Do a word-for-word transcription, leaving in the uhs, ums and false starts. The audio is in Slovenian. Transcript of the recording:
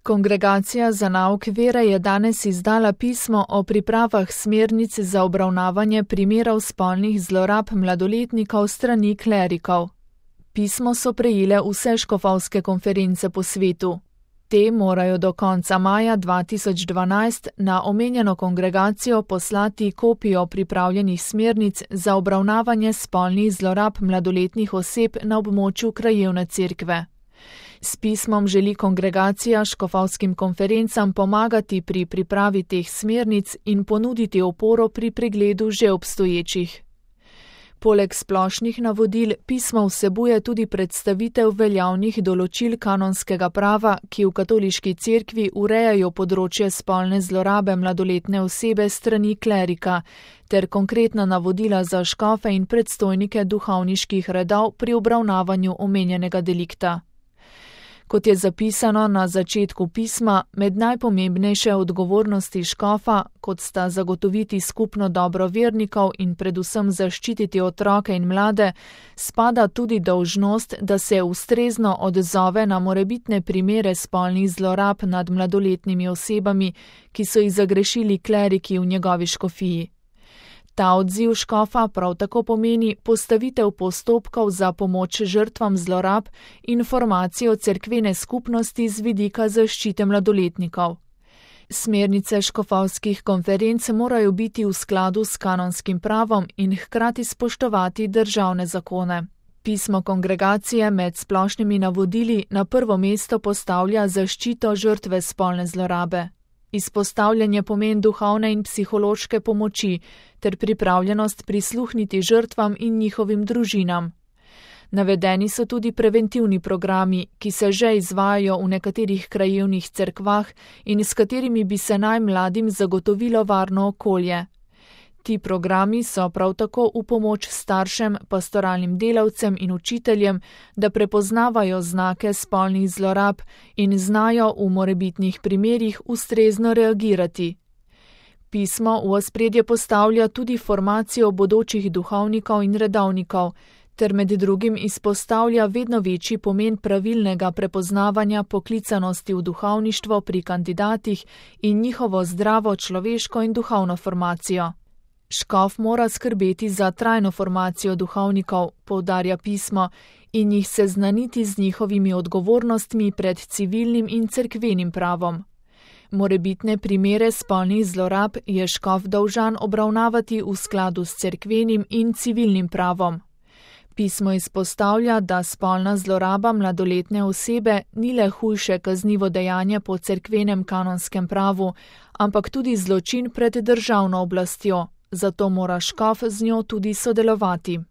Kongregacija za nauk vere je danes izdala pismo o pripravah smernic za obravnavanje primerov spolnih zlorab mladoletnikov strani klerikov. Pismo so prejele vse škofovske konference po svetu. Te morajo do konca maja dva tisoč dvanajst na omenjeno kongregacijo poslati kopijo pripravljenih smernic za obravnavanje spolnih zlorab mladoletnih oseb na območju krajevne cerkve. S pismom želi kongregacija škofovskim konferencam pomagati pri pripravi teh smernic in ponuditi oporo pri pregledu že obstoječih. Poleg splošnih navodil pismo vsebuje tudi predstavitev veljavnih določil kanonskega prava, ki v katoliški cerkvi urejajo področje spolne zlorabe mladoletne osebe strani klerika, ter konkretna navodila za škofe in predstojnike duhovniških redov pri obravnavanju omenjenega delikta. Kot je zapisano na začetku pisma, med najpomembnejše odgovornosti škofa, kot sta zagotoviti skupno dobro vernikov in predvsem zaščititi otroke in mlade, spada tudi dolžnost, da se ustrezno odzove na morebitne primere spolnih zlorab nad mladoletnimi osebami, ki so jih zagrešili kleriki v njegovi škofiji. Ta odziv škofa prav tako pomeni postavitev postopkov za pomoč žrtvam zlorab in informacijo cerkvene skupnosti z vidika zaščite mladoletnikov. Smernice škofovskih konferenc morajo biti v skladu s kanonskim pravom in hkrati spoštovati državne zakone. Pismo kongregacije med splošnimi navodili na prvo mesto postavlja zaščito žrtve spolne zlorabe. Izpostavljanje pomen duhovne in psihološke pomoči ter pripravljenost prisluhniti žrtvam in njihovim družinam. Navedeni so tudi preventivni programi, ki se že izvajajo v nekaterih krajevnih cerkvah in s katerimi bi se najmladim zagotovilo varno okolje. Ti programi so prav tako v pomoč staršem, pastoralnim delavcem in učiteljem, da prepoznavajo znake spolnih zlorab in znajo v morebitnih primerih ustrezno reagirati. Pismo v ospredje postavlja tudi formacijo bodočih duhovnikov in redovnikov, ter med drugim izpostavlja vedno večji pomen pravilnega prepoznavanja poklicanosti v duhovništvo pri kandidatih in njihovo zdravo človeško in duhovno formacijo. Škof mora skrbeti za trajno formacijo duhovnikov, poudarja pismo, in jih seznaniti z njihovimi odgovornostmi pred civilnim in cerkvenim pravom. Morebitne primere spolnih zlorab je škof dolžan obravnavati v skladu s cerkvenim in civilnim pravom. Pismo izpostavlja, da spolna zloraba mladoletne osebe ni le hujše kaznivo dejanje po cerkvenem kanonskem pravu, ampak tudi zločin pred državno oblastjo. Zato mora škof z njo tudi sodelovati.